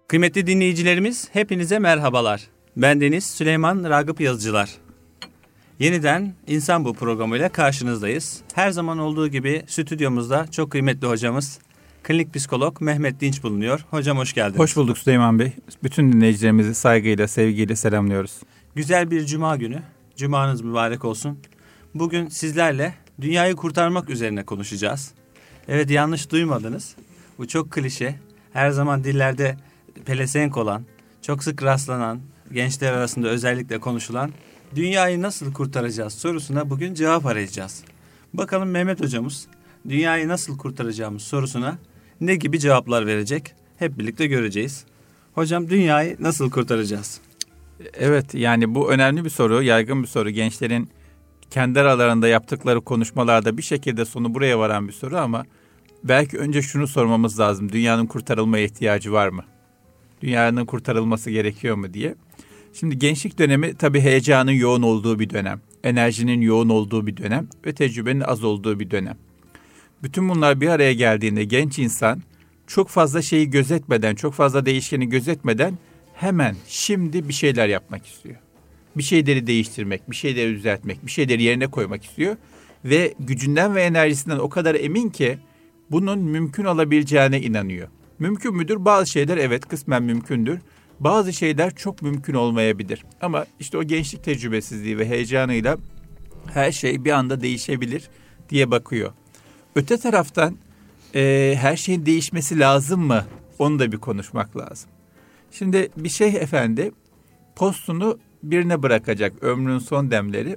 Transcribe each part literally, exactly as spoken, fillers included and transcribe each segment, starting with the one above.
Kıymetli dinleyicilerimiz, hepinize merhabalar. Ben Deniz Süleyman Ragıp Yazıcılar. Yeniden İnsan Bu programıyla karşınızdayız. Her zaman olduğu gibi stüdyomuzda çok kıymetli hocamız, klinik psikolog Mehmet Dinç bulunuyor. Hocam hoş geldiniz. Hoş bulduk Süleyman Bey. Bütün dinleyicilerimizi saygıyla, sevgiyle selamlıyoruz. Güzel bir cuma günü. Cumanız mübarek olsun. Bugün sizlerle dünyayı kurtarmak üzerine konuşacağız. Evet, yanlış duymadınız. Bu çok klişe. Her zaman dillerde pelesenk olan, çok sık rastlanan, gençler arasında özellikle konuşulan dünyayı nasıl kurtaracağız sorusuna bugün cevap arayacağız. Bakalım Mehmet hocamız dünyayı nasıl kurtaracağımız sorusuna ne gibi cevaplar verecek? Hep birlikte göreceğiz. Hocam, dünyayı nasıl kurtaracağız? Evet, yani bu önemli bir soru, yaygın bir soru. Gençlerin kendi aralarında yaptıkları konuşmalarda bir şekilde sonu buraya varan bir soru ama belki önce şunu sormamız lazım. Dünyanın kurtarılmaya ihtiyacı var mı? Dünyanın kurtarılması gerekiyor mu diye. Şimdi gençlik dönemi tabii heyecanın yoğun olduğu bir dönem. Enerjinin yoğun olduğu bir dönem ve tecrübenin az olduğu bir dönem. Bütün bunlar bir araya geldiğinde genç insan çok fazla şeyi gözetmeden, çok fazla değişkeni gözetmeden hemen şimdi bir şeyler yapmak istiyor. Bir şeyleri değiştirmek, bir şeyleri düzeltmek, bir şeyleri yerine koymak istiyor. Ve gücünden ve enerjisinden o kadar emin ki bunun mümkün olabileceğine inanıyor. Mümkün müdür? Bazı şeyler evet kısmen mümkündür. Bazı şeyler çok mümkün olmayabilir. Ama işte o gençlik tecrübesizliği ve heyecanıyla her şey bir anda değişebilir diye bakıyor. Öte taraftan e, her şeyin değişmesi lazım mı? Onu da bir konuşmak lazım. Şimdi bir şeyh efendi postunu birine bırakacak, ömrünün son demleri.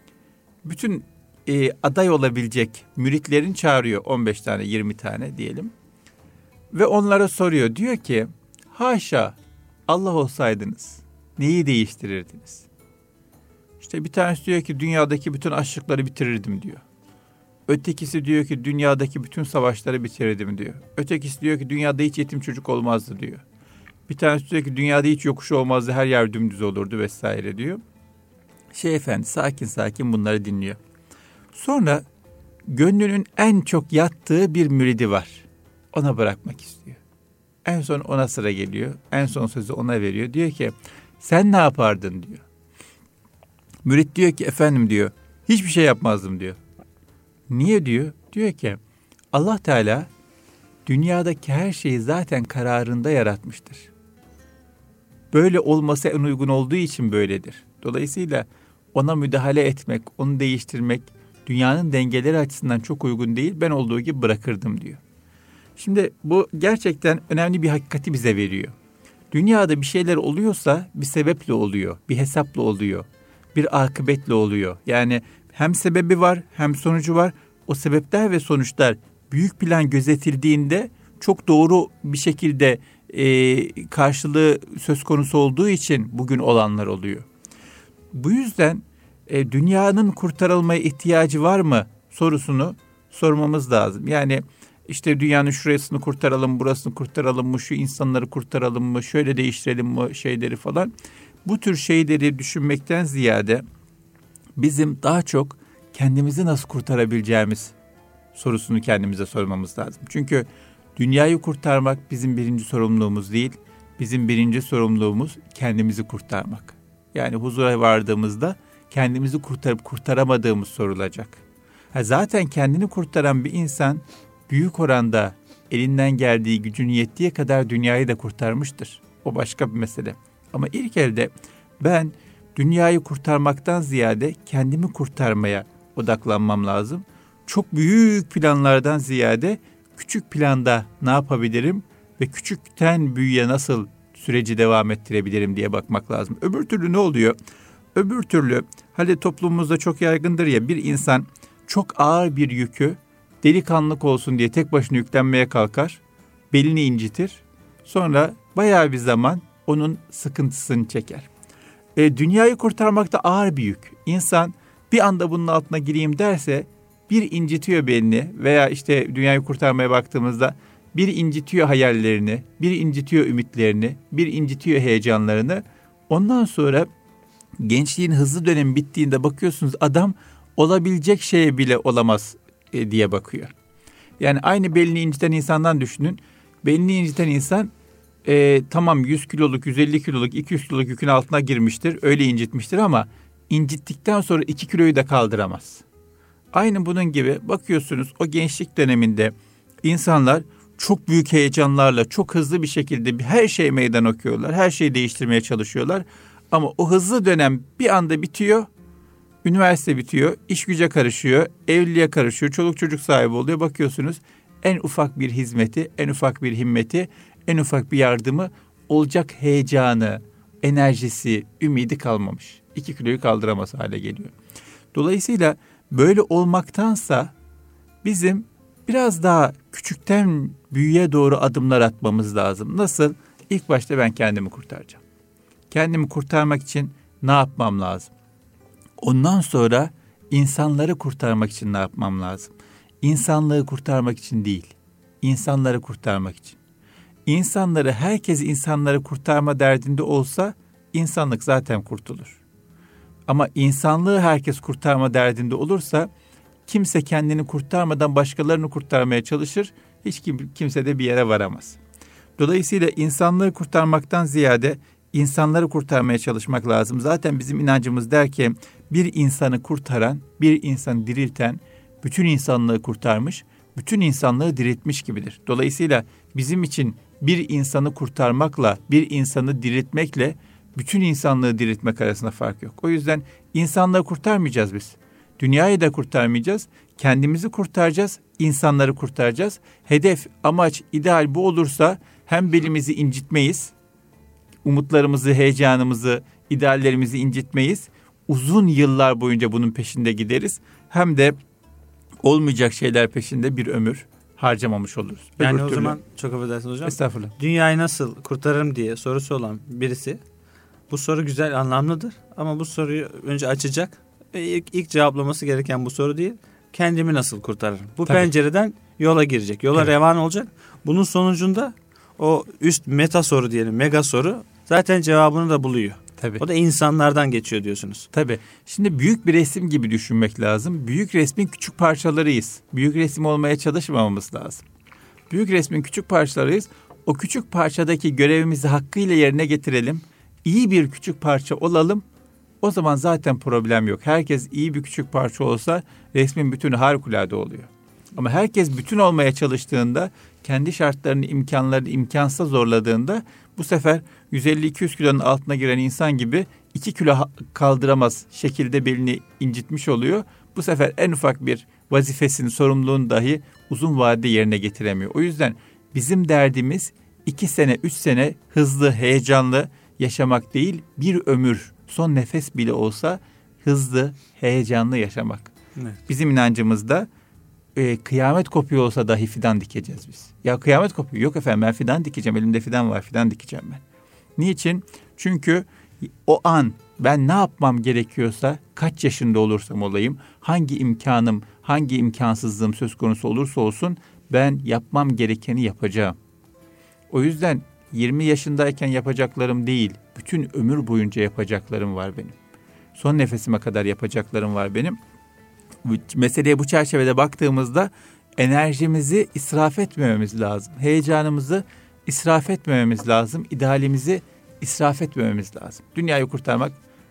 Bütün e, aday olabilecek müritlerini çağırıyor, on beş tane yirmi tane diyelim. Ve onlara soruyor, diyor ki haşa Allah olsaydınız neyi değiştirirdiniz? İşte bir tanesi diyor ki dünyadaki bütün açlıkları bitirirdim diyor. Ötekisi diyor ki dünyadaki bütün savaşları bitirirdim diyor. Ötekisi diyor ki dünyada hiç yetim çocuk olmazdı diyor. Bir tanesi diyor ki dünyada hiç yokuş olmazdı, her yer dümdüz olurdu vesaire diyor. Şeyh efendi sakin sakin bunları dinliyor. Sonra gönlünün en çok yattığı bir müridi var. Ona bırakmak istiyor. En son ona sıra geliyor. En son sözü ona veriyor. Diyor ki sen ne yapardın diyor. Mürit diyor ki efendim diyor hiçbir şey yapmazdım diyor. Niye diyor? Diyor ki Allah Teala dünyadaki her şeyi zaten kararında yaratmıştır. Böyle olması en uygun olduğu için böyledir. Dolayısıyla ona müdahale etmek, onu değiştirmek dünyanın dengeleri açısından çok uygun değil. Ben olduğu gibi bırakırdım diyor. Şimdi bu gerçekten önemli bir hakikati bize veriyor. Dünyada bir şeyler oluyorsa bir sebeple oluyor, bir hesapla oluyor, bir akıbetle oluyor. Yani hem sebebi var hem sonucu var. O sebepler ve sonuçlar büyük plan gözetildiğinde çok doğru bir şekilde e, karşılığı söz konusu olduğu için bugün olanlar oluyor. Bu yüzden e, dünyanın kurtarılmaya ihtiyacı var mı sorusunu sormamız lazım. Yani işte dünyanın şurasını kurtaralım, burasını kurtaralım mı, şu insanları kurtaralım mı, şöyle değiştirelim mi şeyleri falan. Bu tür şeyleri düşünmekten ziyade bizim daha çok kendimizi nasıl kurtarabileceğimiz sorusunu kendimize sormamız lazım. Çünkü dünyayı kurtarmak bizim birinci sorumluluğumuz değil, bizim birinci sorumluluğumuz kendimizi kurtarmak. Yani huzura vardığımızda kendimizi kurtarıp kurtaramadığımız sorulacak. Ha, zaten kendini kurtaran bir insan büyük oranda elinden geldiği, gücün yettiği kadar dünyayı da kurtarmıştır. O başka bir mesele. Ama ilk elde ben dünyayı kurtarmaktan ziyade kendimi kurtarmaya odaklanmam lazım. Çok büyük planlardan ziyade küçük planda ne yapabilirim ve küçükten büyüye nasıl süreci devam ettirebilirim diye bakmak lazım. Öbür türlü ne oluyor? Öbür türlü hadi toplumumuzda çok yaygındır ya, bir insan çok ağır bir yükü delikanlılık olsun diye tek başına yüklenmeye kalkar, belini incitir. Sonra bayağı bir zaman onun sıkıntısını çeker. E, dünyayı kurtarmak da ağır bir yük. İnsan bir anda bunun altına gireyim derse bir incitiyor belini veya işte dünyayı kurtarmaya baktığımızda bir incitiyor hayallerini, bir incitiyor ümitlerini, bir incitiyor heyecanlarını. Ondan sonra gençliğin hızlı dönemi bittiğinde bakıyorsunuz adam olabilecek şeye bile olamaz e, diye bakıyor. Yani aynı belini inciten insandan düşünün. Belini inciten insan e, tamam yüz kiloluk, yüz elli kiloluk, iki yüz kiloluk yükün altına girmiştir. Öyle incitmiştir ama incittikten sonra iki kiloyu da kaldıramaz. Aynı bunun gibi bakıyorsunuz o gençlik döneminde insanlar çok büyük heyecanlarla, çok hızlı bir şekilde her şeye meydan okuyorlar. Her şeyi değiştirmeye çalışıyorlar. Ama o hızlı dönem bir anda bitiyor. Üniversite bitiyor, iş güce karışıyor, evliliğe karışıyor, çoluk çocuk sahibi oluyor. Bakıyorsunuz en ufak bir hizmeti, en ufak bir himmeti, en ufak bir yardımı olacak heyecanı, enerjisi, ümidi kalmamış. İki kiloyu kaldıramaz hale geliyor. Dolayısıyla böyle olmaktansa bizim biraz daha küçükten büyüğe doğru adımlar atmamız lazım. Nasıl? İlk başta ben kendimi kurtaracağım. Kendimi kurtarmak için ne yapmam lazım? Ondan sonra insanları kurtarmak için ne yapmam lazım? İnsanlığı kurtarmak için değil, insanları kurtarmak için. İnsanları, herkes insanları kurtarma derdinde olsa insanlık zaten kurtulur. Ama insanlığı herkes kurtarma derdinde olursa kimse kendini kurtarmadan başkalarını kurtarmaya çalışır, hiç kim, kimse de bir yere varamaz. Dolayısıyla insanlığı kurtarmaktan ziyade insanları kurtarmaya çalışmak lazım. Zaten bizim inancımız der ki bir insanı kurtaran, bir insanı dirilten bütün insanlığı kurtarmış, bütün insanlığı diriltmiş gibidir. Dolayısıyla bizim için bir insanı kurtarmakla, bir insanı diriltmekle bütün insanlığı diriltmek arasında fark yok. O yüzden insanlığı kurtarmayacağız biz. Dünyayı da kurtarmayacağız, kendimizi kurtaracağız, insanları kurtaracağız. Hedef, amaç, ideal bu olursa hem belimizi incitmeyiz, umutlarımızı, heyecanımızı, ideallerimizi incitmeyiz. Uzun yıllar boyunca bunun peşinde gideriz. Hem de olmayacak şeyler peşinde bir ömür harcamamış oluruz. Yani Öbür o türlü... zaman çok affedersiniz hocam. Estağfurullah. Dünyayı nasıl kurtarırım diye sorusu olan birisi, bu soru güzel, anlamlıdır. Ama bu soruyu önce açacak ve ilk, ilk cevaplaması gereken bu soru değil. Kendimi nasıl kurtarırım? Bu Tabii. pencereden yola girecek. Yola Evet. revan olacak. Bunun sonucunda o üst meta soru diyelim, mega soru zaten cevabını da buluyor. Tabii. O da insanlardan geçiyor diyorsunuz. Tabii. Şimdi büyük bir resim gibi düşünmek lazım. Büyük resmin küçük parçalarıyız. Büyük resim olmaya çalışmamamız lazım. Büyük resmin küçük parçalarıyız. O küçük parçadaki görevimizi hakkıyla yerine getirelim. İyi bir küçük parça olalım. O zaman zaten problem yok. Herkes iyi bir küçük parça olsa resmin bütünü harikulade oluyor. Ama herkes bütün olmaya çalıştığında, kendi şartlarını, imkanlarını imkansız zorladığında bu sefer yüz elli iki yüz kilonun altına giren insan gibi iki kilo kaldıramaz şekilde belini incitmiş oluyor. Bu sefer en ufak bir vazifesini, sorumluluğunu dahi uzun vadede yerine getiremiyor. O yüzden bizim derdimiz iki sene, üç sene hızlı, heyecanlı yaşamak değil, bir ömür, son nefes bile olsa hızlı, heyecanlı yaşamak. Evet. Bizim inancımızda e, kıyamet kopuyor olsa dahi fidan dikeceğiz biz. Ya kıyamet kopuyor. Yok efendim, ben fidan dikeceğim. Elimde fidan var, fidan dikeceğim ben. Niçin? Çünkü o an ben ne yapmam gerekiyorsa, kaç yaşında olursam olayım, hangi imkanım, hangi imkansızlığım söz konusu olursa olsun ben yapmam gerekeni yapacağım. O yüzden yirmi yaşındayken yapacaklarım değil, bütün ömür boyunca yapacaklarım var benim. Son nefesime kadar yapacaklarım var benim. Meseleye bu çerçevede baktığımızda enerjimizi israf etmememiz lazım. Heyecanımızı israf etmememiz lazım. İdealimizi israf etmememiz lazım. Dünyayı kurtarmak,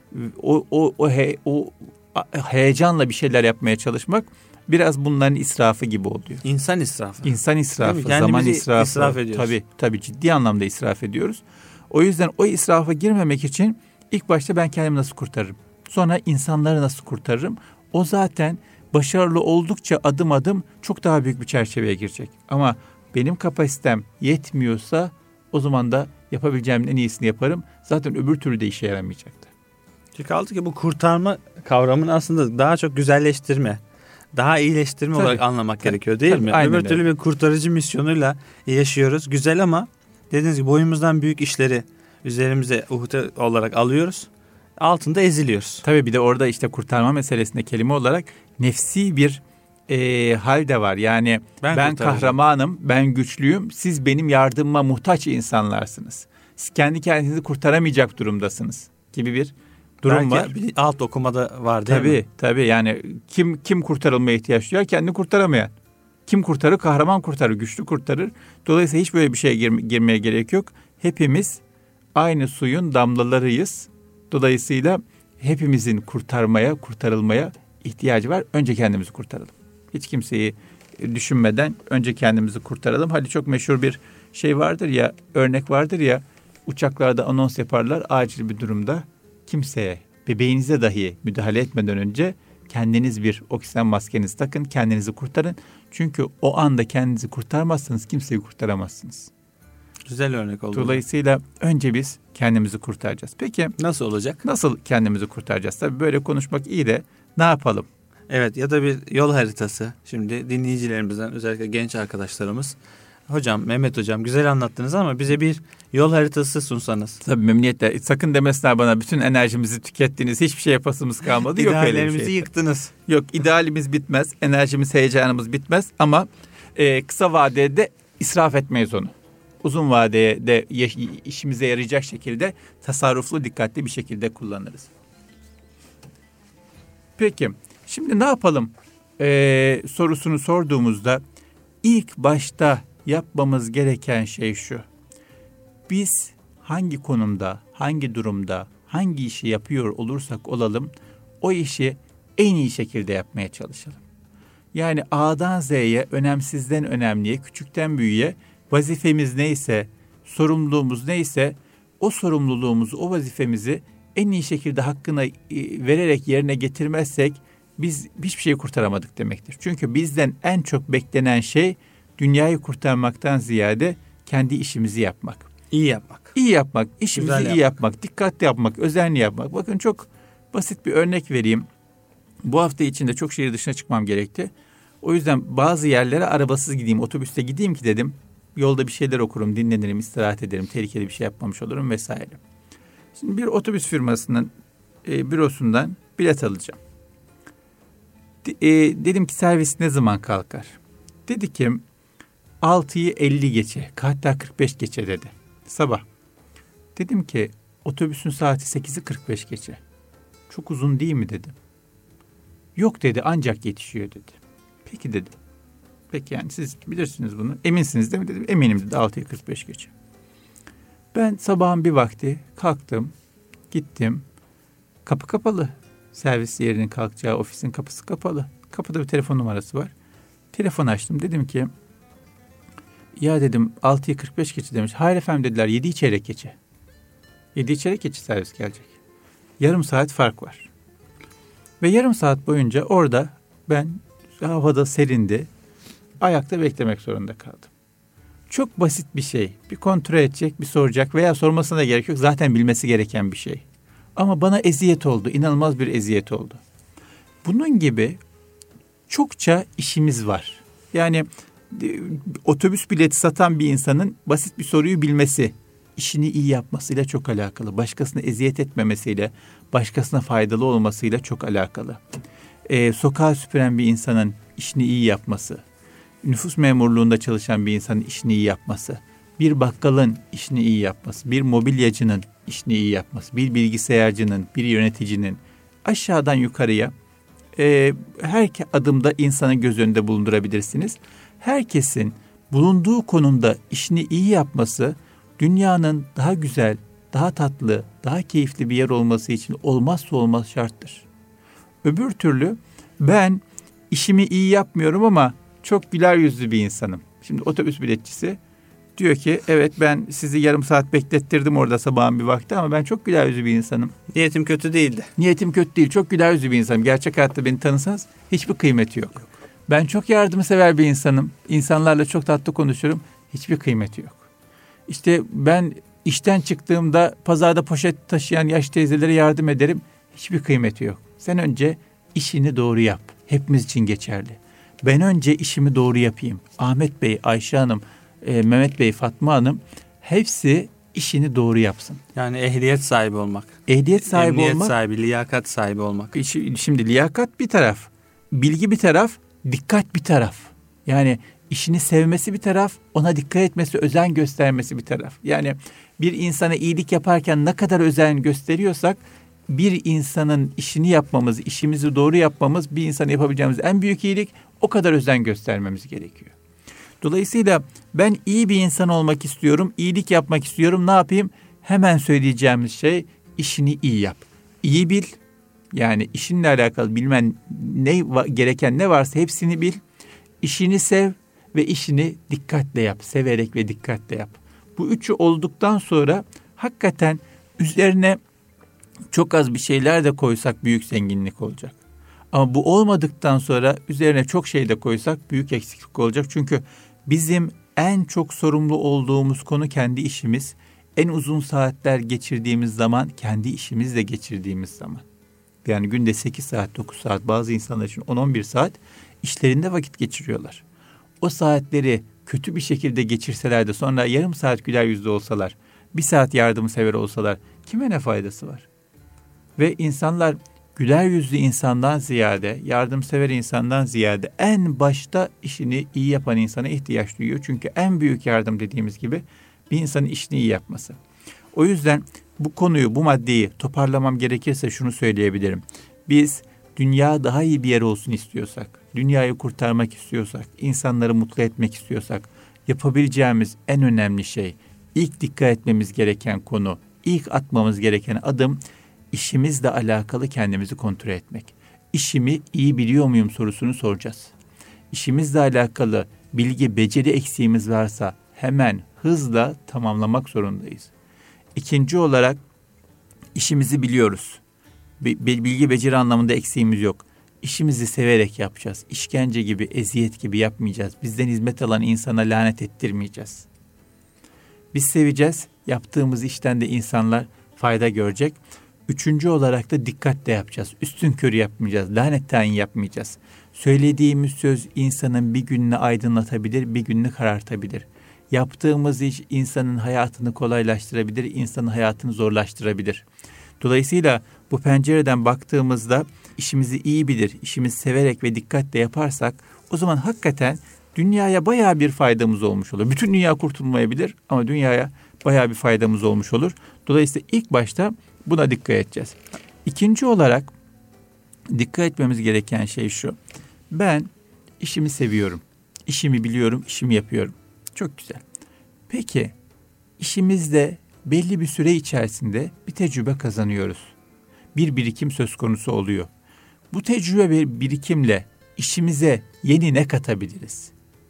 o o o, he, o heyecanla bir şeyler yapmaya çalışmak biraz bunların israfı gibi oluyor. İnsan israfı. İnsan israfı, Kendimizi zaman israfı. israf ediyoruz. Tabii, tabii ciddi anlamda israf ediyoruz. O yüzden o israfa girmemek için ilk başta ben kendimi nasıl kurtarırım? Sonra insanları nasıl kurtarırım? O zaten başarılı oldukça adım adım çok daha büyük bir çerçeveye girecek. Ama benim kapasitem yetmiyorsa o zaman da yapabileceğimin en iyisini yaparım. Zaten öbür türlü de işe yaramayacaktır. Çünkü kaldı ki bu kurtarma kavramını aslında daha çok güzelleştirme, daha iyileştirme Tabii. olarak anlamak Tabii. gerekiyor değil Tabii, mi? aynen Öbür türlü öyle. bir kurtarıcı misyonuyla yaşıyoruz. Güzel ama dediğiniz gibi boyumuzdan büyük işleri üzerimize uhde olarak alıyoruz. Altında eziliyoruz. Tabii bir de orada işte kurtarma meselesinde kelime olarak nefsi bir e, hal de var. Yani ben, ben kahramanım, ben güçlüyüm, siz benim yardımıma muhtaç insanlarsınız. Siz kendi kendinizi kurtaramayacak durumdasınız gibi bir durum Belki var. Bir alt okumada var değil tabii, mi? Tabii yani kim kim kurtarılmaya ihtiyaç duyar? Kendini kurtaramayan. Kim kurtarır? Kahraman kurtarır, güçlü kurtarır. Dolayısıyla hiç böyle bir şeye girme, girmeye gerek yok. hepimiz aynı suyun damlalarıyız. Dolayısıyla hepimizin kurtarmaya, kurtarılmaya ihtiyacı var. Önce kendimizi kurtaralım. Hiç kimseyi düşünmeden önce kendimizi kurtaralım. Hadi çok meşhur bir şey vardır ya, örnek vardır ya, uçaklarda anons yaparlar, acil bir durumda kimseye, bebeğinize dahi müdahale etmeden önce kendiniz bir oksijen maskenizi takın, kendinizi kurtarın. Çünkü o anda kendinizi kurtarmazsanız kimseyi kurtaramazsınız. Güzel örnek oldu. Dolayısıyla önce biz kendimizi kurtaracağız. Peki nasıl olacak? Nasıl kendimizi kurtaracağız? Tabii böyle konuşmak iyi de ne yapalım? Evet, ya da bir yol haritası. Şimdi dinleyicilerimizden, özellikle genç arkadaşlarımız, hocam, Mehmet hocam güzel anlattınız ama bize bir yol haritası sunsanız. Tabii memnuniyetle. Sakın demesinler bana bütün enerjimizi tükettiniz, hiçbir şey yapasımız kalmadı. Yok öyle bir şey. İdeallerimizi yıktınız. Yok, idealimiz bitmez, enerjimiz, heyecanımız bitmez ama e, kısa vadede israf etmeyiz onu. Uzun vadede de işimize yarayacak şekilde tasarruflu, dikkatli bir şekilde kullanırız. Peki, şimdi ne yapalım ee, sorusunu sorduğumuzda ilk başta yapmamız gereken şey şu. Biz hangi konumda, hangi durumda, hangi işi yapıyor olursak olalım, o işi en iyi şekilde yapmaya çalışalım. Yani A'dan Z'ye, önemsizden önemliye, küçükten büyüğe vazifemiz neyse, sorumluluğumuz neyse, o sorumluluğumuzu, o vazifemizi en iyi şekilde hakkını vererek yerine getirmezsek biz hiçbir şeyi kurtaramadık demektir. Çünkü bizden en çok beklenen şey dünyayı kurtarmaktan ziyade kendi işimizi yapmak. İyi yapmak. İyi yapmak, işimizi Güzel iyi yapmak. yapmak, dikkatli yapmak, özenli yapmak. Bakın çok basit bir örnek vereyim. Bu hafta içinde çok şehir dışına çıkmam gerekti. O yüzden bazı yerlere arabasız gideyim, otobüste gideyim ki dedim. Yolda bir şeyler okurum, dinlenirim, istirahat ederim, tehlikeli bir şey yapmamış olurum vesaire. Şimdi bir otobüs firmasının e, bürosundan bilet alacağım. De, e, dedim ki servis ne zaman kalkar? Dedi ki altıyı elli geçe, hatta kırk beş geçe dedi. Sabah. Dedim ki otobüsün saati sekizi kırk beş geçe. Çok uzun değil mi dedim. Yok dedi, ancak yetişiyor dedi. Peki dedim. Peki yani siz bilirsiniz bunu. Eminsiniz değil mi dedim. Eminim dedi, altıya kırk beş geçe. Ben sabahın bir vakti kalktım, gittim. Kapı kapalı. Servis yerinin kalkacağı ofisin kapısı kapalı. Kapıda bir telefon numarası var. Telefon açtım. Dedim ki ya dedim altıya kırk beş geçe demiş. Hayır efendim dediler, yedi çeyrek geçe. yedi çeyrek geçe servis gelecek. Yarım saat fark var. Ve yarım saat boyunca orada ben havada serindi. Ayakta beklemek zorunda kaldım. Çok basit bir şey. Bir kontrol edecek, bir soracak veya sormasına da gerek yok. Zaten bilmesi gereken bir şey. Ama bana eziyet oldu. İnanılmaz bir eziyet oldu. Bunun gibi çokça işimiz var. Yani e, otobüs bileti satan bir insanın basit bir soruyu bilmesi, işini iyi yapmasıyla çok alakalı. Başkasına eziyet etmemesiyle, başkasına faydalı olmasıyla çok alakalı. E, sokağa süpüren bir insanın işini iyi yapması, nüfus memurluğunda çalışan bir insanın işini iyi yapması, bir bakkalın işini iyi yapması, bir mobilyacının işini iyi yapması, bir bilgisayarcının, bir yöneticinin aşağıdan yukarıya e, her adımda insanı göz önünde bulundurabilirsiniz. Herkesin bulunduğu konumda işini iyi yapması dünyanın daha güzel, daha tatlı, daha keyifli bir yer olması için olmazsa olmaz şarttır. Öbür türlü ben işimi iyi yapmıyorum ama çok güler yüzlü bir insanım. Şimdi otobüs biletçisi diyor ki evet ben sizi yarım saat beklettirdim orada sabahın bir vakti ama ben çok güler yüzlü bir insanım. Niyetim kötü değildi. Niyetim kötü değil, çok güler yüzlü bir insanım. Gerçek hayatta beni tanısanız hiçbir kıymeti yok. yok. Ben çok yardımsever bir insanım. İnsanlarla çok tatlı konuşurum. Hiçbir kıymeti yok. İşte ben işten çıktığımda pazarda poşet taşıyan yaş teyzelere yardım ederim. Hiçbir kıymeti yok. Sen önce işini doğru yap. Hepimiz için geçerli. Ben önce işimi doğru yapayım. Ahmet Bey, Ayşe Hanım, e, Mehmet Bey, Fatma Hanım hepsi işini doğru yapsın. Yani ehliyet sahibi olmak. Ehliyet sahibi Emniyet olmak. sahibi, liyakat sahibi olmak. Şimdi liyakat bir taraf, bilgi bir taraf, dikkat bir taraf. Yani işini sevmesi bir taraf, ona dikkat etmesi, özen göstermesi bir taraf. Yani bir insana iyilik yaparken ne kadar özen gösteriyorsak, bir insanın işini yapmamız, işimizi doğru yapmamız bir insana yapabileceğimiz en büyük iyilik, o kadar özen göstermemiz gerekiyor. Dolayısıyla ben iyi bir insan olmak istiyorum, iyilik yapmak istiyorum. Ne yapayım? Hemen söyleyeceğimiz şey işini iyi yap. İyi bil. Yani işinle alakalı bilmen ne gereken ne varsa hepsini bil. İşini sev ve işini dikkatle yap. Severek ve dikkatle yap. Bu üçü olduktan sonra hakikaten üzerine çok az bir şeyler de koysak büyük zenginlik olacak. Ama bu olmadıktan sonra üzerine çok şey de koysak büyük eksiklik olacak. Çünkü bizim en çok sorumlu olduğumuz konu kendi işimiz. En uzun saatler geçirdiğimiz zaman kendi işimizle geçirdiğimiz zaman. Yani günde sekiz saat, dokuz saat, bazı insanlar için on on bir saat işlerinde vakit geçiriyorlar. O saatleri kötü bir şekilde geçirseler de sonra yarım saat güler yüzlü olsalar, bir saat yardımsever olsalar kime ne faydası var? Ve insanlar güler yüzlü insandan ziyade, yardımsever insandan ziyade en başta işini iyi yapan insana ihtiyaç duyuyor. Çünkü en büyük yardım dediğimiz gibi bir insanın işini iyi yapması. O yüzden bu konuyu, bu maddeyi toparlamam gerekirse şunu söyleyebilirim. Biz dünya daha iyi bir yer olsun istiyorsak, dünyayı kurtarmak istiyorsak, insanları mutlu etmek istiyorsak yapabileceğimiz en önemli şey, ilk dikkat etmemiz gereken konu, ilk atmamız gereken adım işimizle alakalı kendimizi kontrol etmek. İşimi iyi biliyor muyum sorusunu soracağız. İşimizle alakalı bilgi, beceri eksiğimiz varsa hemen hızla tamamlamak zorundayız. İkinci olarak işimizi biliyoruz. Bilgi, beceri anlamında eksiğimiz yok. İşimizi severek yapacağız. İşkence gibi, eziyet gibi yapmayacağız. Bizden hizmet alan insana lanet ettirmeyeceğiz. Biz seveceğiz. Yaptığımız işten de insanlar fayda görecek. Üçüncü olarak da dikkatle yapacağız. Üstünkörü yapmayacağız. Lanet tayin yapmayacağız. Söylediğimiz söz insanın bir gününü aydınlatabilir, bir gününü karartabilir. Yaptığımız iş insanın hayatını kolaylaştırabilir, insanın hayatını zorlaştırabilir. Dolayısıyla bu pencereden baktığımızda işimizi iyi bilir, işimizi severek ve dikkatle yaparsak o zaman hakikaten dünyaya bayağı bir faydamız olmuş olur. Bütün dünya kurtulmayabilir ama dünyaya bayağı bir faydamız olmuş olur. Dolayısıyla ilk başta buna dikkat edeceğiz. İkinci olarak dikkat etmemiz gereken şey şu. Ben işimi seviyorum, işimi biliyorum, işimi yapıyorum. Çok güzel. Peki işimizde belli bir süre içerisinde bir tecrübe kazanıyoruz. Bir birikim söz konusu oluyor. Bu tecrübe ve birikimle işimize yeni ne katabiliriz?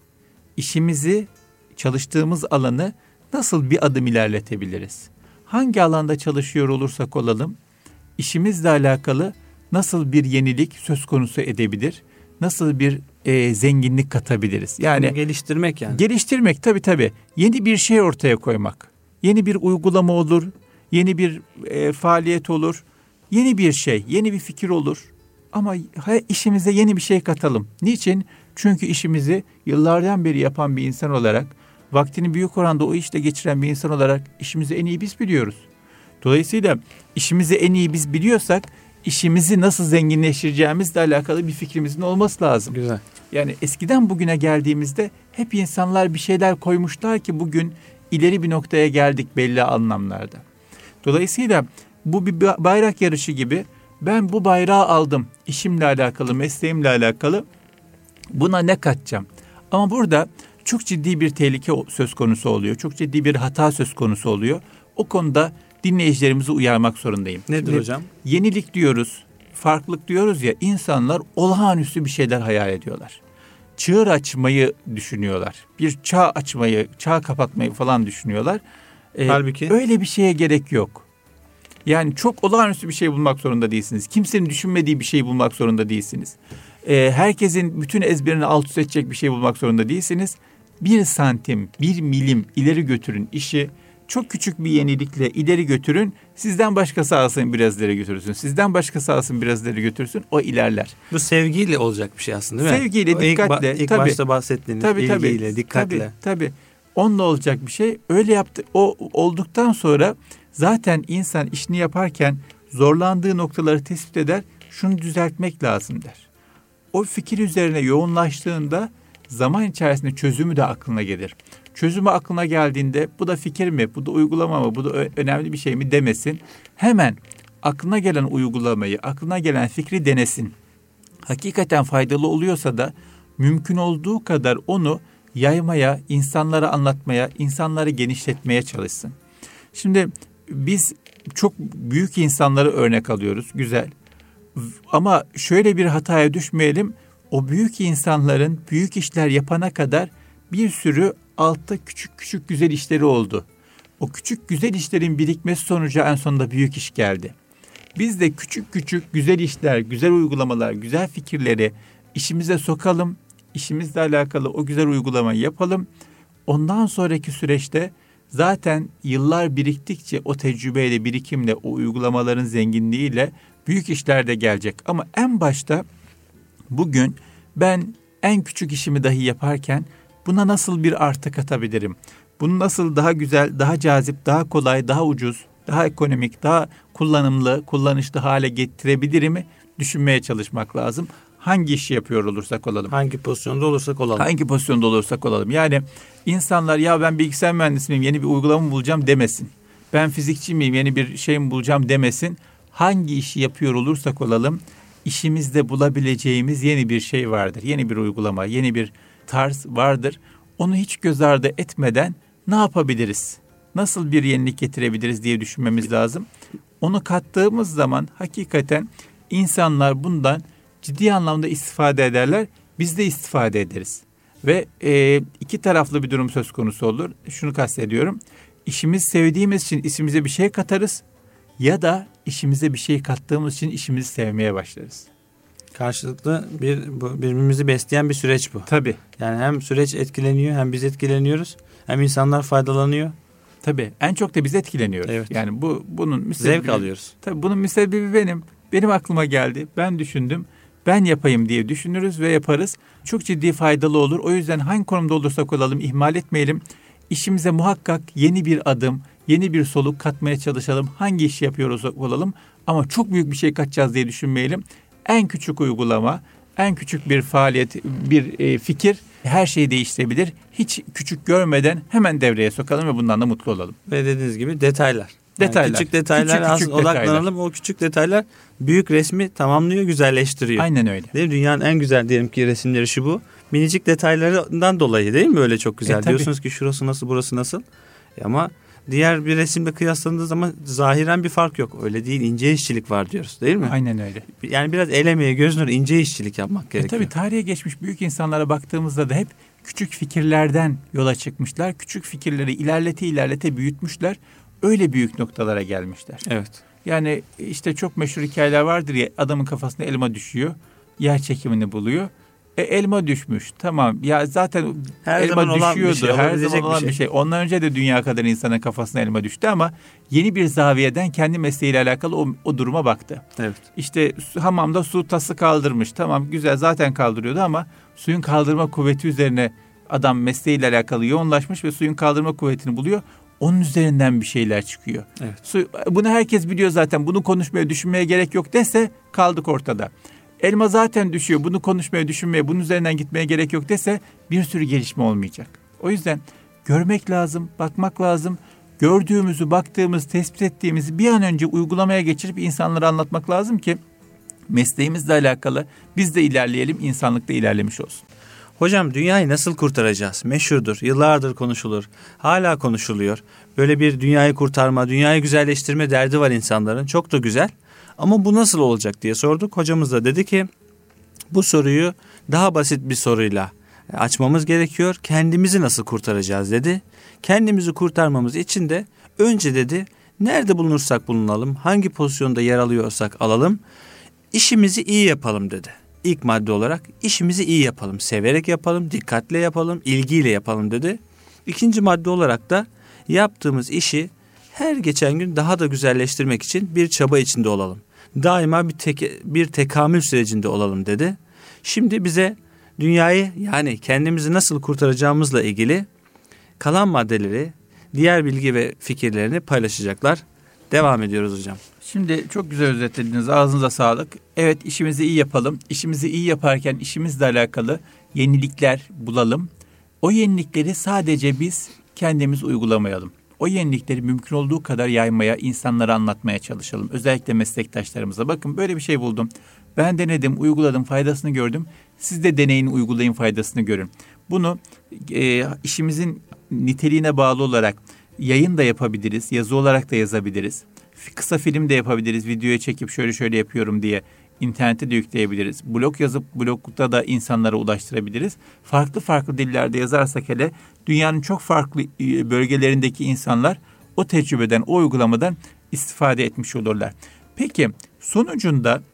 İşimizi, çalıştığımız alanı nasıl bir adım ilerletebiliriz? Hangi alanda çalışıyor olursak olalım, işimizle alakalı nasıl bir yenilik söz konusu edebilir? Nasıl bir e, zenginlik katabiliriz? Yani bunu geliştirmek yani. Geliştirmek tabii tabii. Yeni bir şey ortaya koymak. Yeni bir uygulama olur, yeni bir e, faaliyet olur, yeni bir şey, yeni bir fikir olur. Ama işimize yeni bir şey katalım. Niçin? Çünkü işimizi yıllardan beri yapan bir insan olarak, vaktini büyük oranda o işte geçiren bir insan olarak işimizi en iyi biz biliyoruz. Dolayısıyla işimizi en iyi biz biliyorsak, işimizi nasıl zenginleştireceğimizle alakalı bir fikrimizin olması lazım. Güzel. Yani eskiden bugüne geldiğimizde hep insanlar bir şeyler koymuşlar ki bugün ileri bir noktaya geldik belli anlamlarda. Dolayısıyla bu bir bayrak yarışı gibi. Ben bu bayrağı aldım. İşimle alakalı, mesleğimle alakalı. Buna ne katacağım? Ama burada çok ciddi bir tehlike söz konusu oluyor. Çok ciddi bir hata söz konusu oluyor. O konuda dinleyicilerimizi uyarmak zorundayım. Nedir Şimdi, hocam? Yenilik diyoruz, farklılık diyoruz ya, insanlar olağanüstü bir şeyler hayal ediyorlar. Çığır açmayı düşünüyorlar. Bir çağ açmayı, çağ kapatmayı falan düşünüyorlar. Ee, Halbuki öyle bir şeye gerek yok. Yani çok olağanüstü bir şey bulmak zorunda değilsiniz. Kimsenin düşünmediği bir şey bulmak zorunda değilsiniz. Ee, herkesin bütün ezberini alt üst edecek bir şey bulmak zorunda değilsiniz. Bir santim, bir milim ileri götürün işi. Çok küçük bir yenilikle ileri götürün. Sizden başkası alsın biraz ileri götürsün. Sizden başkası alsın biraz ileri götürsün. O ilerler. Bu sevgiyle olacak bir şey aslında değil mi? Sevgiyle, dikkatle. İlk, ba- ilk tabii, başta bahsettiğiniz tabii, ilgiyle, tabii, dikkatle. Tabii, tabii. Onunla olacak bir şey. Öyle yaptı. O olduktan sonra zaten insan işini yaparken zorlandığı noktaları tespit eder. Şunu düzeltmek lazım der. O fikir üzerine yoğunlaştığında zaman içerisinde çözümü de aklına gelir. Çözümü aklına geldiğinde bu da fikir mi, bu da uygulama mı, bu da önemli bir şey mi demesin. Hemen aklına gelen uygulamayı, aklına gelen fikri denesin. Hakikaten faydalı oluyorsa da mümkün olduğu kadar onu yaymaya, insanlara anlatmaya, insanları genişletmeye çalışsın. Şimdi biz çok büyük insanları örnek alıyoruz, güzel. Ama şöyle bir hataya düşmeyelim, o büyük insanların büyük işler yapana kadar bir sürü altta küçük küçük güzel işleri oldu. O küçük güzel işlerin birikmesi sonucu en sonunda büyük iş geldi. Biz de küçük küçük güzel işler, güzel uygulamalar, güzel fikirleri işimize sokalım. İşimizle alakalı o güzel uygulamayı yapalım. Ondan sonraki süreçte zaten yıllar biriktikçe o tecrübeyle, birikimle, o uygulamaların zenginliğiyle büyük işler de gelecek. Ama en başta bugün ben en küçük işimi dahi yaparken buna nasıl bir artı katabilirim? Bunu nasıl daha güzel, daha cazip, daha kolay, daha ucuz, daha ekonomik, daha kullanımlı, kullanışlı hale getirebilirim mi? Düşünmeye çalışmak lazım. Hangi işi yapıyor olursak olalım. Hangi pozisyonda olursak olalım. Hangi pozisyonda olursak olalım. Yani insanlar ya ben bilgisayar mühendisi miyim, yeni bir uygulama mı bulacağım demesin. Ben fizikçi miyim, yeni bir şey mi bulacağım demesin. Hangi işi yapıyor olursak olalım, işimizde bulabileceğimiz yeni bir şey vardır. Yeni bir uygulama, yeni bir tarz vardır. Onu hiç göz ardı etmeden ne yapabiliriz? Nasıl bir yenilik getirebiliriz diye düşünmemiz lazım. Onu kattığımız zaman hakikaten insanlar bundan ciddi anlamda istifade ederler. Biz de istifade ederiz. Ve e, iki taraflı bir durum söz konusu olur. Şunu kastediyorum. İşimizi sevdiğimiz için işimize bir şey katarız. Ya da işimize bir şey kattığımız için işimizi sevmeye başlarız. Karşılıklı bir birbirimizi besleyen bir süreç bu. Tabii. Yani hem süreç etkileniyor, hem biz etkileniyoruz, hem insanlar faydalanıyor. Tabii. En çok da biz etkileniyoruz. Evet. Yani bu bunun müsebbibi, zevk alıyoruz. Tabii bunun müsebbibi benim. Benim aklıma geldi. Ben düşündüm. Ben yapayım diye düşünürüz ve yaparız. Çok ciddi faydalı olur. O yüzden hangi konumda olursak olalım ihmal etmeyelim. İşimize muhakkak yeni bir adım, yeni bir soluk katmaya çalışalım. Hangi işi yapıyoruz olalım ama çok büyük bir şey katacağız diye düşünmeyelim. En küçük uygulama, en küçük bir faaliyet, bir e, fikir her şeyi değiştirebilir. Hiç küçük görmeden hemen devreye sokalım ve bundan da mutlu olalım. Ve dediğiniz gibi detaylar. Detaylar. Yani küçük detaylar, küçük, küçük odaklanalım. detaylar. O küçük detaylar büyük resmi tamamlıyor, güzelleştiriyor. Aynen öyle. Değil mi? Dünyanın en güzel diyelim ki resimleri şu bu. Minicik detaylarından dolayı değil mi öyle çok güzel? E, diyorsunuz ki şurası nasıl, burası nasıl? E, ama diğer bir resimle kıyaslandığı zaman zahiren bir fark yok. Öyle değil, ince işçilik var diyoruz değil mi? Aynen öyle. Yani biraz el emeği, göz nuru, ince işçilik yapmak gerekiyor. E, tabii tarihe geçmiş büyük insanlara baktığımızda da hep küçük fikirlerden yola çıkmışlar. Küçük fikirleri ilerlete ilerlete büyütmüşler. Öyle büyük noktalara gelmişler. Evet. Yani işte çok meşhur hikayeler vardır ya, adamın kafasına elma düşüyor. Yer çekimini buluyor. E, elma düşmüş. Tamam. Ya zaten her elma zaman olan düşüyordu. bir şey, her zaman bir olan şey. bir şey. Ondan önce de dünya kadar insanın kafasına elma düştü ama yeni bir zaviyeden kendi mesleğiyle alakalı o, o duruma baktı. Evet. İşte hamamda su tası kaldırmış. Tamam güzel, zaten kaldırıyordu ama suyun kaldırma kuvveti üzerine adam mesleğiyle alakalı yoğunlaşmış ve suyun kaldırma kuvvetini buluyor. Onun üzerinden bir şeyler çıkıyor. Evet. Su, bunu herkes biliyor zaten. Bunu konuşmaya, düşünmeye gerek yok dese kaldık ortada. Elma zaten düşüyor. Bunu konuşmaya, düşünmeye, bunun üzerinden gitmeye gerek yok dese bir sürü gelişme olmayacak. O yüzden görmek lazım, bakmak lazım. Gördüğümüzü, baktığımız, tespit ettiğimizi bir an önce uygulamaya geçirip insanlara anlatmak lazım ki mesleğimizle alakalı biz de ilerleyelim, insanlık da ilerlemiş olsun. Hocam dünyayı nasıl kurtaracağız? Meşhurdur, yıllardır konuşulur, hala konuşuluyor. Böyle bir dünyayı kurtarma, dünyayı güzelleştirme derdi var insanların. Çok da güzel. Ama bu nasıl olacak diye sorduk. Hocamız da dedi ki bu soruyu daha basit bir soruyla açmamız gerekiyor. Kendimizi nasıl kurtaracağız dedi. Kendimizi kurtarmamız için de önce dedi nerede bulunursak bulunalım, hangi pozisyonda yer alıyorsak alalım, işimizi iyi yapalım dedi. İlk madde olarak işimizi iyi yapalım, severek yapalım, dikkatle yapalım, ilgiyle yapalım dedi. İkinci madde olarak da yaptığımız işi her geçen gün daha da güzelleştirmek için bir çaba içinde olalım. Daima bir, teke, bir tekamül sürecinde olalım dedi. Şimdi bize dünyayı yani kendimizi nasıl kurtaracağımızla ilgili kalan maddeleri, diğer bilgi ve fikirlerini paylaşacaklar. Devam ediyoruz hocam. Şimdi çok güzel özetlediniz. Ağzınıza sağlık. Evet, işimizi iyi yapalım. İşimizi iyi yaparken işimizle alakalı yenilikler bulalım. O yenilikleri sadece biz kendimiz uygulamayalım. O yenilikleri mümkün olduğu kadar yaymaya, insanlara anlatmaya çalışalım. Özellikle meslektaşlarımıza. Bakın böyle bir şey buldum. Ben denedim, uyguladım, faydasını gördüm. Siz de deneyin, uygulayın, faydasını görün. Bunu e, işimizin niteliğine bağlı olarak yayın da yapabiliriz, yazı olarak da yazabiliriz. Kısa film de yapabiliriz, videoya çekip şöyle şöyle yapıyorum diye internete de yükleyebiliriz. Blog yazıp blogda da insanlara ulaştırabiliriz. Farklı farklı dillerde yazarsak hele dünyanın çok farklı bölgelerindeki insanlar o tecrübeden, o uygulamadan istifade etmiş olurlar. Peki sonucunda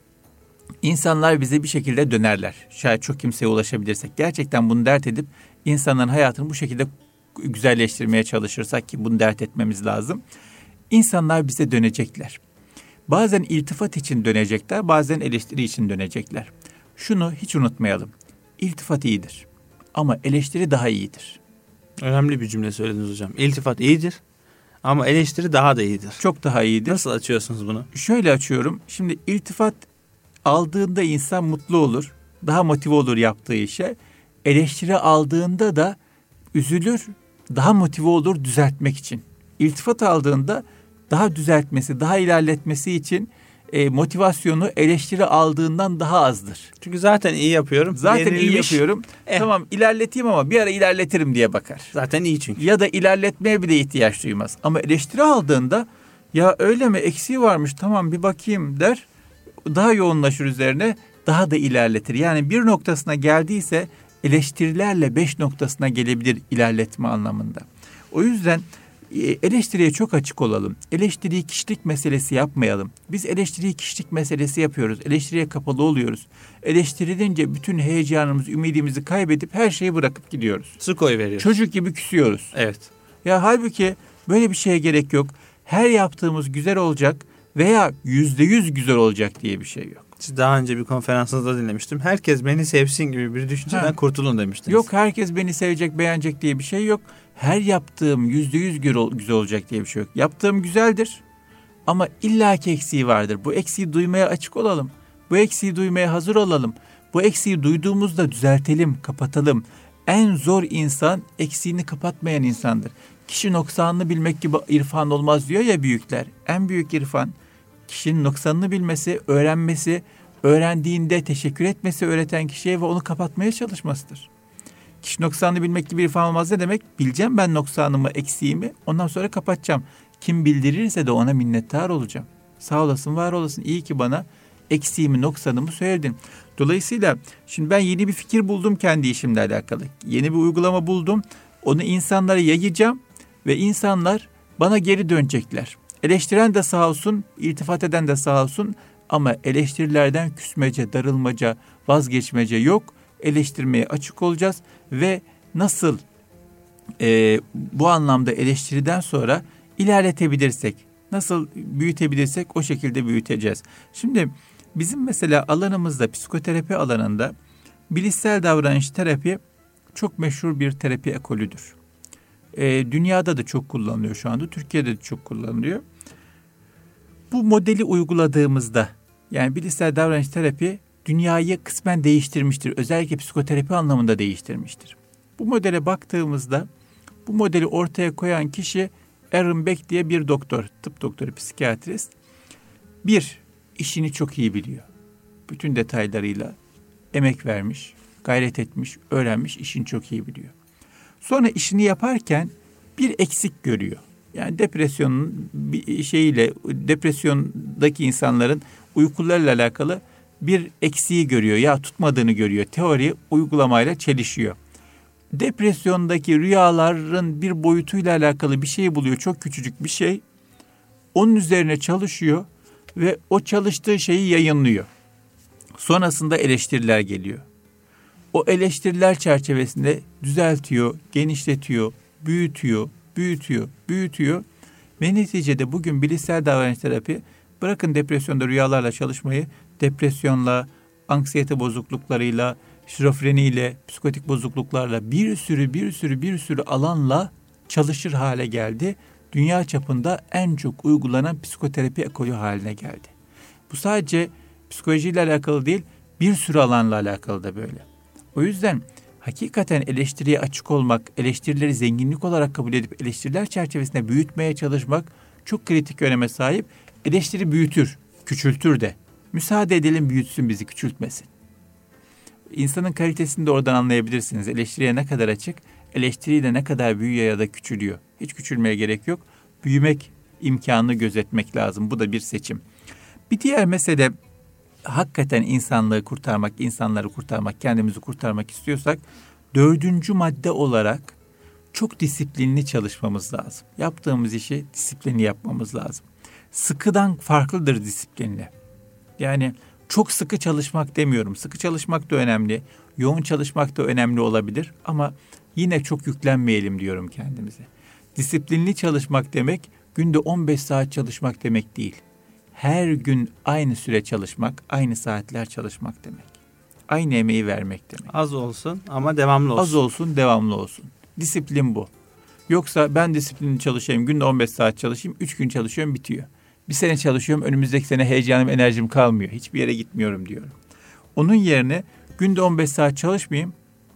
insanlar bize bir şekilde dönerler. Şayet çok kimseye ulaşabilirsek, gerçekten bunu dert edip insanların hayatını bu şekilde güzelleştirmeye çalışırsak, ki bunu dert etmemiz lazım. İnsanlar bize dönecekler. Bazen iltifat için dönecekler, bazen eleştiri için dönecekler. Şunu hiç unutmayalım. İltifat iyidir ama eleştiri daha iyidir. Önemli bir cümle söylediniz hocam. İltifat iyidir ama eleştiri daha da iyidir. Çok daha iyidir. Nasıl açıyorsunuz bunu? Şöyle açıyorum. Şimdi iltifat aldığında insan mutlu olur, daha motive olur yaptığı işe. Eleştiri aldığında da üzülür, daha motive olur düzeltmek için. İltifat aldığında daha düzeltmesi, daha ilerletmesi için e, motivasyonu eleştiri aldığından daha azdır. Çünkü zaten iyi yapıyorum. Zaten iyi Yenilmiş. yapıyorum. Eh. Tamam ilerleteyim ama bir ara ilerletirim diye bakar. Zaten iyi çünkü. Ya da ilerletmeye bile ihtiyaç duymaz. Ama eleştiri aldığında ya öyle mi, eksiği varmış, tamam bir bakayım der. Daha yoğunlaşır üzerine, daha da ilerletir. Yani bir noktasına geldiyse eleştirilerle beş noktasına gelebilir ilerletme anlamında. O yüzden eleştiriye çok açık olalım. Eleştiriyi kişilik meselesi yapmayalım. Biz eleştiriyi kişilik meselesi yapıyoruz. Eleştiriye kapalı oluyoruz. Eleştirilince bütün heyecanımızı, ümidimizi kaybedip her şeyi bırakıp gidiyoruz. Su koy veriyoruz. Çocuk gibi küsüyoruz. Evet. Ya halbuki böyle bir şeye gerek yok. Her yaptığımız güzel olacak veya yüzde yüz güzel olacak diye bir şey yok. Siz daha önce bir konferansınızda dinlemiştim. Herkes beni sevsin gibi bir düşünceden ha. kurtulun demiştiniz. Yok, herkes beni sevecek, beğenecek diye bir şey yok. Her yaptığım yüzde yüz güzel olacak diye bir şey yok. Yaptığım güzeldir ama illaki eksiği vardır. Bu eksiği duymaya açık olalım. Bu eksiği duymaya hazır olalım. Bu eksiği duyduğumuzda düzeltelim, kapatalım. En zor insan eksiğini kapatmayan insandır. Kişi noksanını bilmek gibi irfan olmaz diyor ya büyükler. En büyük irfan kişinin noksanını bilmesi, öğrenmesi, öğrendiğinde teşekkür etmesi öğreten kişiye ve onu kapatmaya çalışmasıdır. Kişi noksanını bilmek gibi irfan olmaz ne demek? Bileceğim ben noksanımı, eksiğimi, ondan sonra kapatacağım. Kim bildirirse de ona minnettar olacağım. Sağ olasın, var olasın, iyi ki bana eksiğimi, noksanımı söyledin. Dolayısıyla şimdi ben yeni bir fikir buldum kendi işimle alakalı. Yeni bir uygulama buldum. Onu insanlara yayacağım ve insanlar bana geri dönecekler. Eleştiren de sağ olsun, iltifat eden de sağ olsun ama eleştirilerden küsmece, darılmaca, vazgeçmece yok. Eleştirmeye açık olacağız ve nasıl e, bu anlamda eleştiriden sonra ilerletebilirsek, nasıl büyütebilirsek o şekilde büyüteceğiz. Şimdi bizim mesela alanımızda, psikoterapi alanında bilişsel davranış terapi çok meşhur bir terapi ekolüdür. E, dünyada da çok kullanılıyor şu anda, Türkiye'de de çok kullanılıyor. Bu modeli uyguladığımızda, yani bilişsel davranış terapi dünyayı kısmen değiştirmiştir. Özellikle psikoterapi anlamında değiştirmiştir. Bu modele baktığımızda bu modeli ortaya koyan kişi Aaron Beck diye bir doktor, tıp doktoru, psikiyatrist. Bir, işini çok iyi biliyor. Bütün detaylarıyla emek vermiş, gayret etmiş, öğrenmiş, işini çok iyi biliyor. Sonra işini yaparken bir eksik görüyor. Yani depresyonun bir şeyiyle, depresyondaki insanların uykularıyla alakalı bir eksiği görüyor. Ya tutmadığını görüyor. Teori uygulamayla çelişiyor. Depresyondaki rüyaların bir boyutuyla alakalı bir şey buluyor. Çok küçücük bir şey. Onun üzerine çalışıyor ve o çalıştığı şeyi yayınlıyor. Sonrasında eleştiriler geliyor. O eleştiriler çerçevesinde düzeltiyor, genişletiyor, büyütüyor, büyütüyor, büyütüyor. Ve neticede bugün bilişsel davranış terapi, bırakın depresyonda rüyalarla çalışmayı, depresyonla, anksiyete bozukluklarıyla, şizofreniyle, psikotik bozukluklarla bir sürü bir sürü bir sürü alanla çalışır hale geldi. Dünya çapında en çok uygulanan psikoterapi ekolü haline geldi. Bu sadece psikolojiyle alakalı değil, bir sürü alanla alakalı da böyle. O yüzden hakikaten eleştiriye açık olmak, eleştirileri zenginlik olarak kabul edip eleştiriler çerçevesinde büyütmeye çalışmak çok kritik öneme sahip. Eleştiri büyütür, küçültür de. Müsaade edelim büyütsün bizi, küçültmesin. İnsanın kalitesini de oradan anlayabilirsiniz. Eleştiriye ne kadar açık, eleştiriyle ne kadar büyüyor ya da küçülüyor. Hiç küçülmeye gerek yok. Büyümek imkanını gözetmek lazım. Bu da bir seçim. Bir diğer mesele, hakikaten insanlığı kurtarmak, insanları kurtarmak, kendimizi kurtarmak istiyorsak dördüncü madde olarak çok disiplinli çalışmamız lazım. Yaptığımız işi disiplinli yapmamız lazım. Sıkıdan farklıdır disiplinli. Yani çok sıkı çalışmak demiyorum. Sıkı çalışmak da önemli. Yoğun çalışmak da önemli olabilir. Ama yine çok yüklenmeyelim diyorum kendimize. Disiplinli çalışmak demek günde on beş saat çalışmak demek değil. Her gün aynı süre çalışmak, aynı saatler çalışmak demek. Aynı emeği vermek demek. Az olsun ama devamlı olsun. Az olsun, devamlı olsun. Disiplin bu. Yoksa ben disiplinli çalışayım, günde on beş saat çalışayım, üç gün çalışıyorum, bitiyor. Bir sene çalışıyorum, önümüzdeki sene heyecanım, enerjim kalmıyor. Hiçbir yere gitmiyorum diyorum. Onun yerine günde on beş saat çalışmayayım,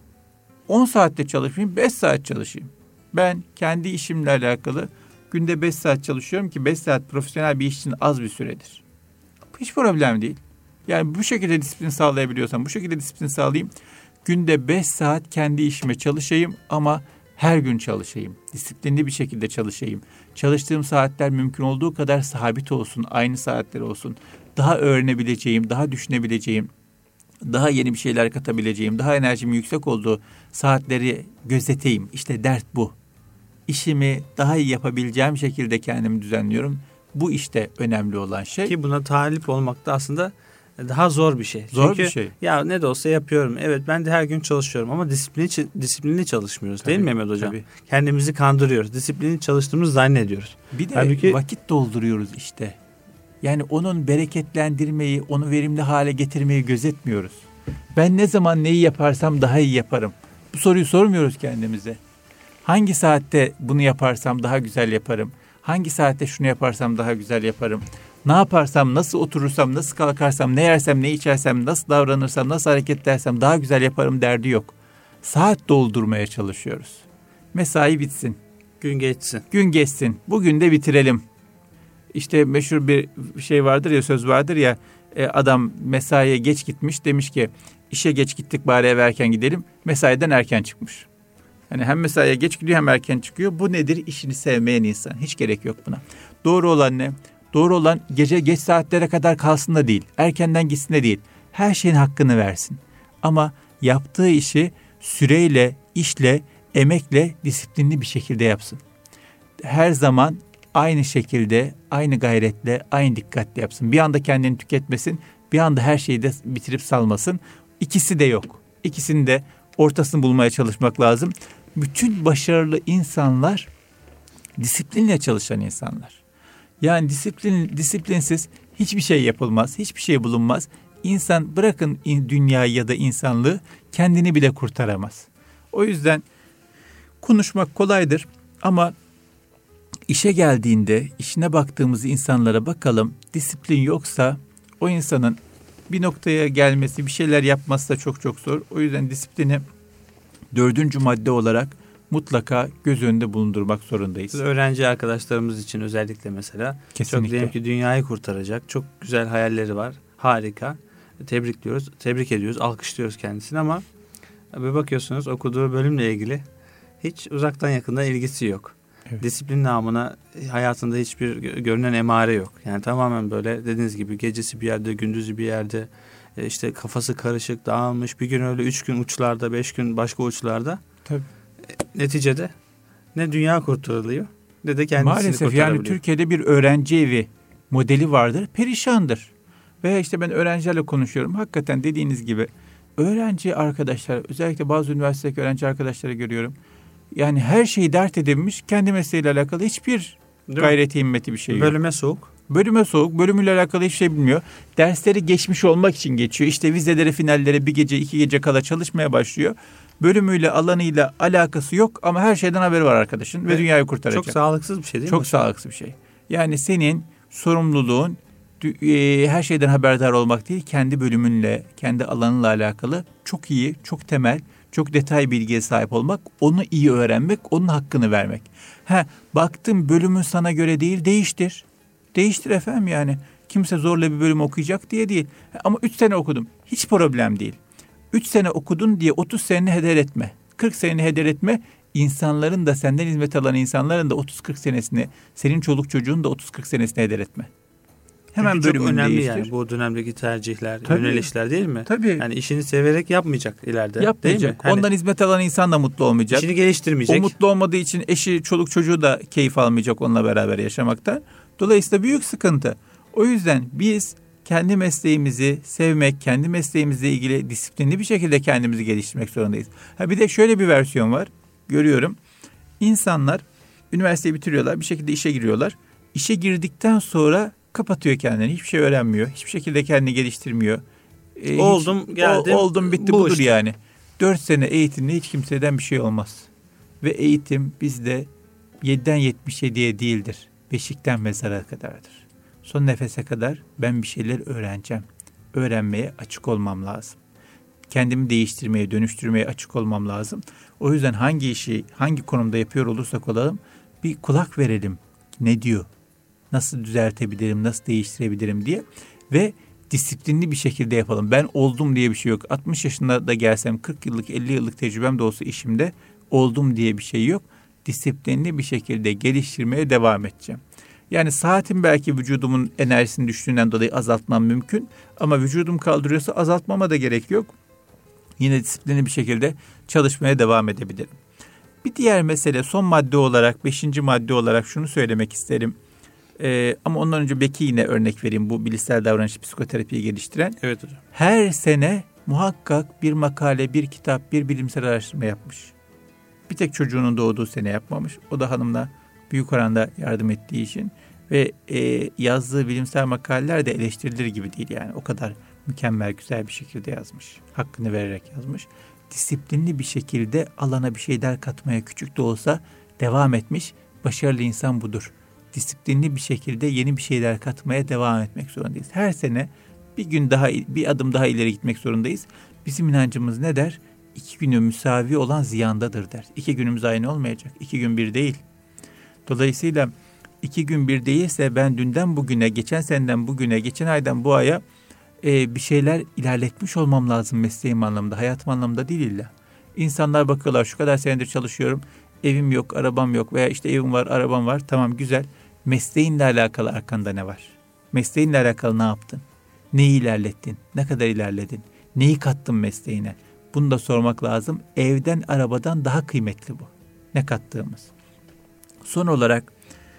on saatte çalışmayayım, beş saat çalışayım. Ben kendi işimle alakalı günde beş saat çalışıyorum ki beş saat profesyonel bir iş için az bir süredir. Hiç problem değil. Yani bu şekilde disiplin sağlayabiliyorsam bu şekilde disiplin sağlayayım. Günde beş saat kendi işime çalışayım ama her gün çalışayım. Disiplinli bir şekilde çalışayım. Çalıştığım saatler mümkün olduğu kadar sabit olsun, aynı saatler olsun. Daha öğrenebileceğim, daha düşünebileceğim, daha yeni bir şeyler katabileceğim, daha enerjimin yüksek olduğu saatleri gözeteyim. İşte dert bu. İşimi daha iyi yapabileceğim şekilde kendimi düzenliyorum. Bu işte önemli olan şey. Ki buna talip olmak da aslında daha zor bir şey. Zor Çünkü bir şey. Ya ne de olsa yapıyorum. Evet, ben de her gün çalışıyorum ama disiplinli disiplinli çalışmıyoruz. Tabii, değil mi Mehmet Hocam? Tabii. Kendimizi kandırıyoruz. Disiplinli çalıştığımızı zannediyoruz. Bir de Halbuki vakit dolduruyoruz işte. Yani onun bereketlendirmeyi, onu verimli hale getirmeyi gözetmiyoruz. Ben ne zaman neyi yaparsam daha iyi yaparım. Bu soruyu sormuyoruz kendimize. Hangi saatte bunu yaparsam daha güzel yaparım? Hangi saatte şunu yaparsam daha güzel yaparım? Ne yaparsam, nasıl oturursam, nasıl kalkarsam, ne yersem, ne içersem, nasıl davranırsam, nasıl hareket edersem daha güzel yaparım derdi yok. Saat doldurmaya çalışıyoruz. Mesai bitsin. gün geçsin. Gün geçsin. Bugün de bitirelim. İşte meşhur bir şey vardır ya, söz vardır ya, adam mesaiye geç gitmiş, demiş ki işe geç gittik bari eve erken gidelim. Mesaiden erken çıkmış. Yani hem mesaiye geç gidiyor hem erken çıkıyor. Bu nedir? İşini sevmeyen insan. Hiç gerek yok buna. Doğru olan ne? Doğru olan gece geç saatlere kadar kalsın da değil. Erkenden gitsin de değil. Her şeyin hakkını versin. Ama yaptığı işi süreyle, işle, emekle, disiplinli bir şekilde yapsın. Her zaman aynı şekilde, aynı gayretle, aynı dikkatle yapsın. Bir anda kendini tüketmesin, bir anda her şeyi de bitirip salmasın. İkisi de yok. İkisini de ortasını bulmaya çalışmak lazım. Bütün başarılı insanlar disiplinle çalışan insanlar. Yani disiplin, disiplinsiz hiçbir şey yapılmaz, hiçbir şey bulunmaz. İnsan, bırakın dünyayı ya da insanlığı, kendini bile kurtaramaz. O yüzden konuşmak kolaydır ama işe geldiğinde, işine baktığımız insanlara bakalım, disiplin yoksa o insanın bir noktaya gelmesi, bir şeyler yapması da çok çok zor. O yüzden disiplini dördüncü madde olarak mutlaka göz önünde bulundurmak zorundayız. Biz öğrenci arkadaşlarımız için özellikle mesela Kesinlikle. çok diyelim ki dünyayı kurtaracak, çok güzel hayalleri var. Harika. Tebrikliyoruz, tebrik ediyoruz, alkışlıyoruz kendisini ama bir bakıyorsunuz okuduğu bölümle ilgili hiç uzaktan yakından ilgisi yok. Evet. Disiplin namına hayatında hiçbir görünen emare yok. Yani tamamen böyle dediğiniz gibi gecesi bir yerde, gündüzü bir yerde, işte kafası karışık, dağılmış. Bir gün öyle, üç gün uçlarda, beş gün başka uçlarda. Tabii. Neticede ne dünya kurtarılıyor ne de kendisini maalesef kurtarabiliyor. yani Türkiye'de bir öğrenci evi modeli vardır. Perişandır. Veya işte ben öğrencilerle konuşuyorum. Hakikaten dediğiniz gibi öğrenci arkadaşlar, özellikle bazı üniversitedeki öğrenci arkadaşları görüyorum. Yani her şeyi dert edinmiş, kendi mesleğiyle alakalı hiçbir gayreti himmeti bir şey yok. Bölüme soğuk. Bölüme soğuk, bölümüyle alakalı hiçbir şey bilmiyor. Dersleri geçmiş olmak için geçiyor. İşte vizelere, finallere bir gece, iki gece kala çalışmaya başlıyor. Bölümüyle, alanıyla alakası yok ama her şeyden haberi var arkadaşın ve, ve dünyayı kurtaracak. Çok sağlıksız bir şey değil çok mi? Çok sağlıksız bir şey. Yani senin sorumluluğun e, her şeyden haberdar olmak değil, kendi bölümünle, kendi alanınla alakalı çok iyi, çok temel, çok detay bilgiye sahip olmak, onu iyi öğrenmek, onun hakkını vermek. Ha, baktım bölümün sana göre değil, değiştir. Değiştir efendim yani. Kimse zorla bir bölüm okuyacak diye değil. Ama üç sene okudum. Hiç problem değil. üç sene okudun diye otuz seneni heder etme. kırk seneni heder etme. İnsanların da senden hizmet alan insanların da otuz kırk senesini, senin çoluk çocuğun da otuz kırk senesini heder etme. Hemen Çünkü çok bölümünü önemli değiştir. yani bu dönemdeki tercihler, Tabii. yönelişler değil mi? Tabii. Yani işini severek yapmayacak ileride. Yapmayacak. Değil mi? Hani ondan hizmet alan insan da mutlu olmayacak. İşini geliştirmeyecek. O mutlu olmadığı için eşi, çoluk çocuğu da keyif almayacak onunla beraber yaşamaktan. Dolayısıyla büyük sıkıntı. O yüzden biz kendi mesleğimizi sevmek, kendi mesleğimizle ilgili disiplinli bir şekilde kendimizi geliştirmek zorundayız. Ha bir de şöyle bir versiyon var. Görüyorum. İnsanlar üniversiteyi bitiriyorlar, bir şekilde işe giriyorlar. İşe girdikten sonra kapatıyor kendini. Hiçbir şey öğrenmiyor. Hiçbir şekilde kendini geliştirmiyor. Ee, oldum, hiç, geldim. O, oldum, bitti bu budur işte. yani. Dört sene eğitimle hiç kimseden bir şey olmaz. Ve eğitim bizde yediden yetmiş yediye değildir. Beşikten mezara kadardır. Son nefese kadar ben bir şeyler öğreneceğim. Öğrenmeye açık olmam lazım. Kendimi değiştirmeye, dönüştürmeye açık olmam lazım. O yüzden hangi işi, hangi konumda yapıyor olursak olalım bir kulak verelim. Ne diyor? Nasıl düzeltebilirim, nasıl değiştirebilirim diye ve disiplinli bir şekilde yapalım. Ben oldum diye bir şey yok. altmış yaşında da gelsem, kırk yıllık, elli yıllık tecrübem de olsa işimde oldum diye bir şey yok. Disiplinli bir şekilde geliştirmeye devam edeceğim. Yani saatin belki vücudumun enerjisinin düştüğünden dolayı azaltmam mümkün. Ama vücudum kaldırıyorsa azaltmama da gerek yok. Yine disiplinli bir şekilde çalışmaya devam edebilirim. Bir diğer mesele son madde olarak, beşinci madde olarak şunu söylemek isterim. Ee, ama ondan önce belki yine örnek vereyim bu bilişsel davranış psikoterapiyi geliştiren. Evet hocam. Her sene muhakkak bir makale, bir kitap, bir bilimsel araştırma yapmış. Bir tek çocuğunun doğduğu sene yapmamış. O da hanımla büyük oranda yardım ettiği için. Ve e, yazdığı bilimsel makaleler de eleştirilir gibi değil yani. O kadar mükemmel, güzel bir şekilde yazmış. Hakkını vererek yazmış. Disiplinli bir şekilde alana bir şeyler katmaya küçük de olsa devam etmiş. Başarılı insan budur. Disiplinli bir şekilde yeni bir şeyler katmaya devam etmek zorundayız. Her sene bir gün daha, bir adım daha ileri gitmek zorundayız. Bizim inancımız ne der? İki günü müsavi olan ziyandadır der. İki günümüz aynı olmayacak. İki gün bir değil. Dolayısıyla iki gün bir değilse ben dünden bugüne, geçen seneden bugüne, geçen aydan bu aya e, bir şeyler ilerletmiş olmam lazım mesleğim anlamında, hayatım anlamında değil illa. İnsanlar bakıyorlar şu kadar senedir çalışıyorum, evim yok, arabam yok veya işte evim var, arabam var. Tamam güzel. Mesleğinle alakalı arkanda ne var? Mesleğinle alakalı ne yaptın? Neyi ilerlettin? Ne kadar ilerledin? Neyi kattın mesleğine? Bunu da sormak lazım. Evden, arabadan daha kıymetli bu. Ne kattığımız. Son olarak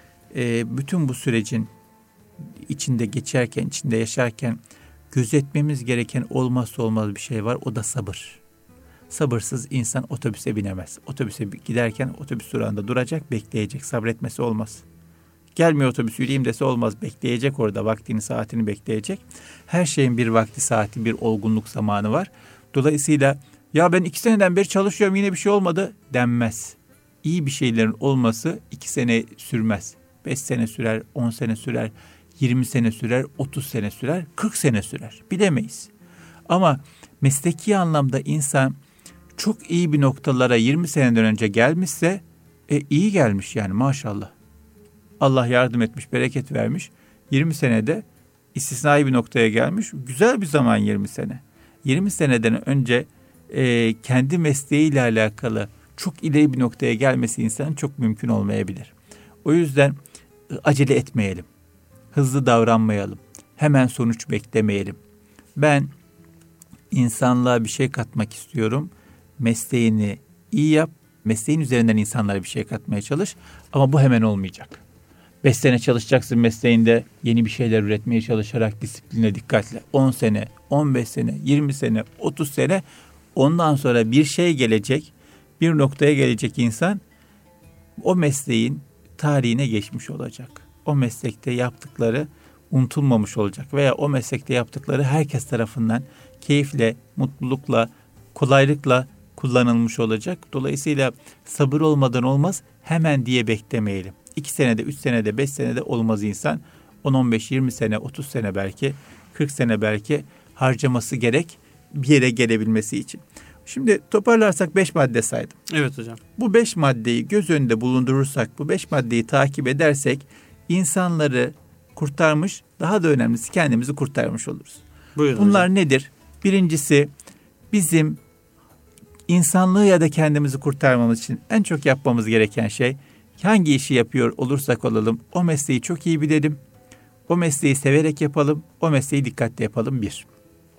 e, bütün bu sürecin içinde geçerken, içinde yaşarken gözetmemiz gereken olmazsa olmaz bir şey var. O da sabır. Sabırsız insan otobüse binemez. Otobüse giderken otobüs durağında duracak, bekleyecek. Sabretmesi olmaz. Gelmiyor otobüs, yürüyeyim dese olmaz. Bekleyecek orada, vaktini, saatini bekleyecek. Her şeyin bir vakti, saati, bir olgunluk zamanı var. Dolayısıyla ya ben iki seneden beri çalışıyorum yine bir şey olmadı denmez. İyi bir şeylerin olması iki sene sürmez. Beş sene sürer, on sene sürer, yirmi sene sürer, otuz sene sürer, kırk sene sürer. Bilemeyiz. Ama mesleki anlamda insan çok iyi bir noktalara yirmi seneden önce gelmişse e, iyi gelmiş yani maşallah. Allah yardım etmiş, bereket vermiş. yirmi senede istisnai bir noktaya gelmiş. Güzel bir zaman yirmi sene. yirmi seneden önce e, kendi mesleğiyle alakalı çok ileri bir noktaya gelmesi insanın çok mümkün olmayabilir. O yüzden e, acele etmeyelim. Hızlı davranmayalım. Hemen sonuç beklemeyelim. Ben insanlığa bir şey katmak istiyorum. Mesleğini iyi yap. Mesleğin üzerinden insanlara bir şey katmaya çalış. Ama bu hemen olmayacak. Beş sene çalışacaksın mesleğinde, yeni bir şeyler üretmeye çalışarak disipline, dikkatle. on sene, on beş sene, yirmi sene, otuz sene. Ondan sonra bir şey gelecek, bir noktaya gelecek insan o mesleğin tarihine geçmiş olacak. O meslekte yaptıkları unutulmamış olacak veya o meslekte yaptıkları herkes tarafından keyifle, mutlulukla, kolaylıkla kullanılmış olacak. Dolayısıyla sabır olmadan olmaz, hemen diye beklemeyelim. iki senede, üç senede, beş senede olmaz insan. on on beş yirmi sene, otuz sene belki, kırk sene belki harcaması gerek bir yere gelebilmesi için. Şimdi toparlarsak beş madde saydım. Evet hocam. Bu beş maddeyi göz önünde bulundurursak, bu beş maddeyi takip edersek insanları kurtarmış, daha da önemlisi kendimizi kurtarmış oluruz. Buyurun Bunlar hocam. nedir? Birincisi bizim insanlığı ya da kendimizi kurtarmamız için en çok yapmamız gereken şey, hangi işi yapıyor olursak olalım o mesleği çok iyi bilelim, o mesleği severek yapalım, o mesleği dikkatli yapalım bir.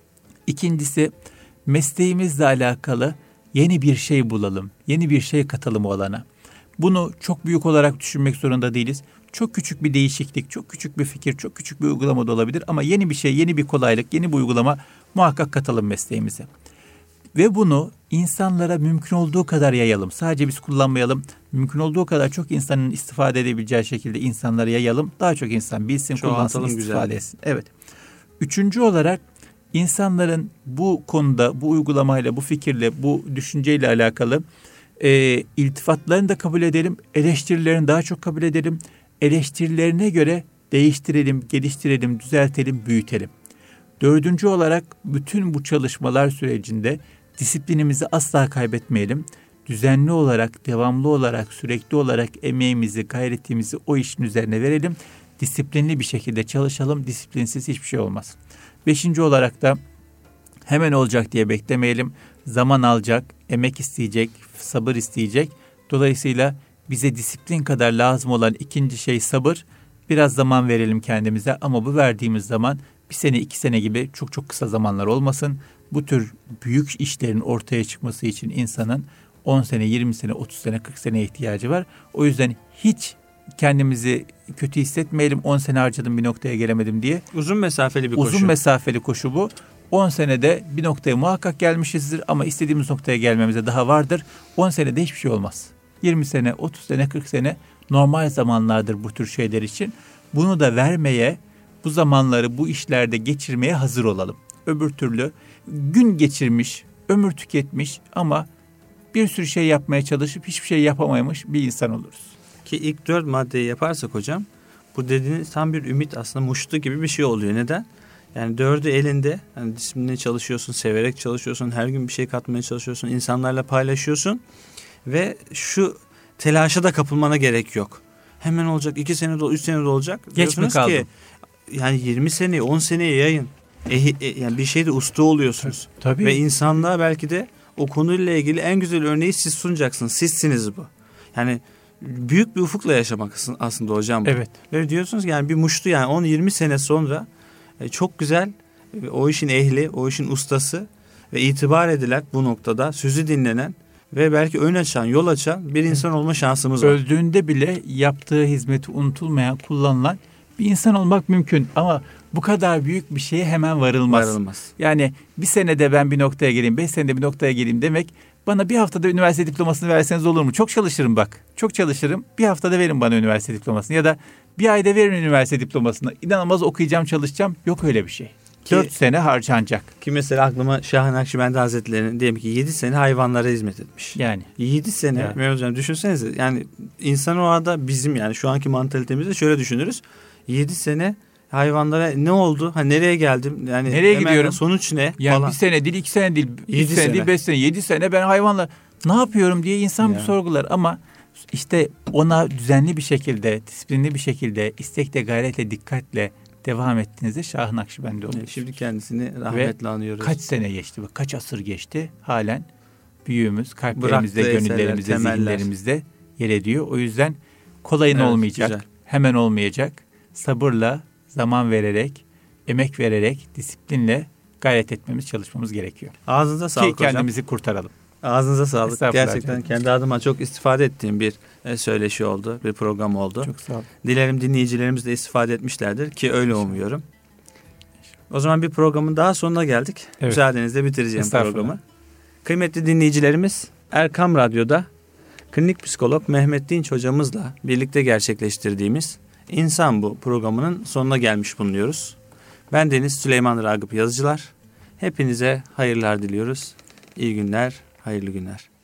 İkincisi, mesleğimizle alakalı yeni bir şey bulalım, yeni bir şey katalım o alana. Bunu çok büyük olarak düşünmek zorunda değiliz. Çok küçük bir değişiklik, çok küçük bir fikir, çok küçük bir uygulama da olabilir ama yeni bir şey, yeni bir kolaylık, yeni bir uygulama muhakkak katalım mesleğimize. Ve bunu insanlara mümkün olduğu kadar yayalım. Sadece biz kullanmayalım. Mümkün olduğu kadar çok insanın istifade edebileceği şekilde insanlara yayalım. Daha çok insan bilsin, kullansın, istifade etsin. Evet. Üçüncü olarak insanların bu konuda, bu uygulamayla, bu fikirle, bu düşünceyle alakalı e, iltifatlarını da kabul edelim. Eleştirilerini daha çok kabul edelim. Eleştirilerine göre değiştirelim, geliştirelim, düzeltelim, büyütelim. Dördüncü olarak bütün bu çalışmalar sürecinde disiplinimizi asla kaybetmeyelim. Düzenli olarak, devamlı olarak, sürekli olarak emeğimizi, gayretimizi o işin üzerine verelim. Disiplinli bir şekilde çalışalım. Disiplinsiz hiçbir şey olmaz. Beşinci olarak da hemen olacak diye beklemeyelim. Zaman alacak, emek isteyecek, sabır isteyecek. Dolayısıyla bize disiplin kadar lazım olan ikinci şey sabır. Biraz zaman verelim kendimize ama bu verdiğimiz zaman bir sene, iki sene gibi çok çok kısa zamanlar olmasın. Bu tür büyük işlerin ortaya çıkması için insanın on sene, yirmi sene, otuz sene, kırk seneye ihtiyacı var. O yüzden hiç kendimizi kötü hissetmeyelim. on sene harcadım bir noktaya gelemedim diye. Uzun mesafeli bir koşu. Uzun mesafeli koşu bu. on senede bir noktaya muhakkak gelmişizdir ama istediğimiz noktaya gelmemize daha vardır. on senede hiçbir şey olmaz. yirmi sene, otuz sene, kırk sene normal zamanlardır bu tür şeyler için. Bunu da vermeye, bu zamanları bu işlerde geçirmeye hazır olalım. Öbür türlü gün geçirmiş, ömür tüketmiş ama bir sürü şey yapmaya çalışıp hiçbir şey yapamamış bir insan oluruz. Ki ilk dört maddeyi yaparsak hocam, bu dediğiniz tam bir ümit, aslında muştu gibi bir şey oluyor. Neden? Yani dördü elinde, yani disiplinle çalışıyorsun, severek çalışıyorsun, her gün bir şey katmaya çalışıyorsun, insanlarla paylaşıyorsun ve şu telaşa da kapılmana gerek yok. Hemen olacak, iki senede, üç senede olacak. Geç mi kaldı? Ki, yani yirmi seneye, on seneye yayın. E, e, yani bir şeyde usta oluyorsunuz. Tabii. Ve insanlığa belki de o konuyla ilgili en güzel örneği siz sunacaksınız. Sizsiniz bu. Yani büyük bir ufukla yaşamak aslında hocam bu. Evet. Ve diyorsunuz ki yani bir muştu, yani on yirmi sene sonra e, çok güzel e, o işin ehli, o işin ustası ve itibar edilen, bu noktada sözü dinlenen ve belki ön açan, yol açan bir insan olma şansımız var. Öldüğünde bile yaptığı hizmeti unutulmayan, kullanılan bir insan olmak mümkün ama bu kadar büyük bir şeye hemen varılmaz. Varılmaz. Yani bir senede ben bir noktaya geleyim, beş senede bir noktaya geleyim demek, bana bir haftada üniversite diplomasını verseniz olur mu? Çok çalışırım bak. Çok çalışırım. Bir haftada verin bana üniversite diplomasını ya da bir ayda verin üniversite diplomasını. İnanılmaz okuyacağım, çalışacağım. Yok öyle bir şey. Ki, Dört sene harcanacak. Ki mesela aklıma Şah Nakşibendi Hazretleri'nin diyelim ki yedi sene hayvanlara hizmet etmiş. Yani. Yedi sene. Yani. Mehmet Hocam düşünsenize, yani insan o arada bizim, yani şu anki mantaliteimizde şöyle düşünürüz. Yedi sene hayvanlara ne oldu? Ha, nereye geldim? Yani nereye gidiyorum? Sonuç ne? Yani falan. bir sene değil, iki sene değil, üç sene sene. değil, beş sene, yedi sene ben hayvanla ne yapıyorum diye insan yani. Bir sorgular ama işte ona düzenli bir şekilde, disiplinli bir şekilde, istekle, gayretle, dikkatle devam ettiğinizde Şah Nakşibendi oluyor. Yani şimdi kendisini rahmetle anıyoruz. Kaç sene geçti, kaç asır geçti, halen büyüğümüz kalplerimizde, gönüllerimizde, eserler, zihinlerimizde yer ediyor. O yüzden kolayın evet, olmayacak, güzel. Hemen olmayacak. Sabırla, zaman vererek, emek vererek, disiplinle gayret etmemiz, çalışmamız gerekiyor. Ağzınıza sağlık hocam. Ki kendimizi kurtaralım. Ağzınıza sağlık. Gerçekten canım. Kendi adıma çok istifade ettiğim bir söyleşi oldu, bir program oldu. Çok sağ olun. Dilerim dinleyicilerimiz de istifade etmişlerdir ki öyle umuyorum. O zaman bir programın daha sonuna geldik. Evet. Müsaadenizle bitireceğim programı. Kıymetli dinleyicilerimiz, Erkam Radyo'da klinik psikolog Mehmet Dinç hocamızla birlikte gerçekleştirdiğimiz İnsan Bu programının sonuna gelmiş bulunuyoruz. Ben Deniz Süleyman Ragıp Yazıcılar. Hepinize hayırlar diliyoruz. İyi günler, hayırlı günler.